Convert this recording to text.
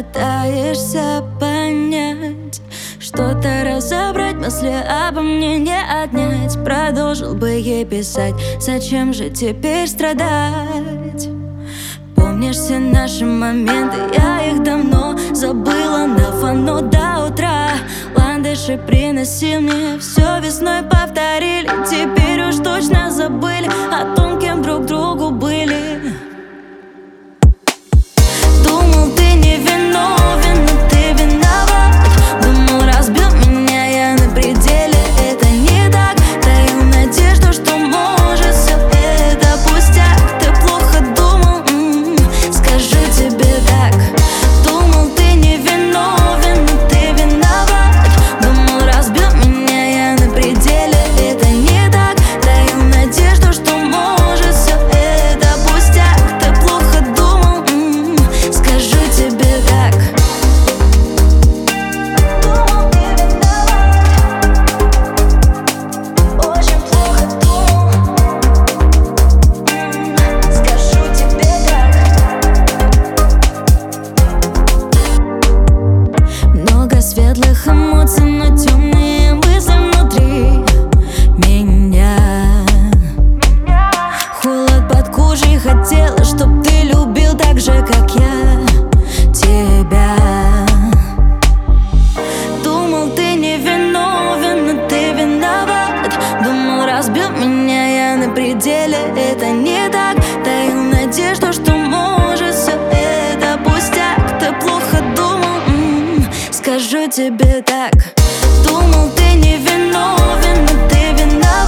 пытаешься понять, что-то разобрать, мысли обо мне не отнять. Продолжил бы ей писать, зачем же теперь страдать? Помнишь все наши моменты, я их давно забыла. На фоно до утра ландыши приносил мне, все весной повторили. Теперь уж точно забыли о том, кем друг другу были. Думал, ты не виновен, но ты виноват. Думал, разбил меня я на пределе, это не так. Таил надежду, что может все это пустяк. Ты плохо думал, скажу тебе так. Думал, ты не виновен, но ты виноват. Думал, разбил меня я на пределе, это не так. Таил надежду, что может все это пустяк. Ты плохо думал, скажу тебе так. Думал, ты виноват. Очень плохо думал, скажу тебе так. Много светлых эмоций, но темные мысли внутри меня. Холод под кожей, хотела, чтоб ты любил так же, как я тебя. Думал, ты не виновен, но ты виноват. Думал, разбил меня я на пределе, это не так. Таил надежду, что может все это пустяк. Ты плохо думал, скажу тебе так. Думал, ты не виновен, но ты виноват.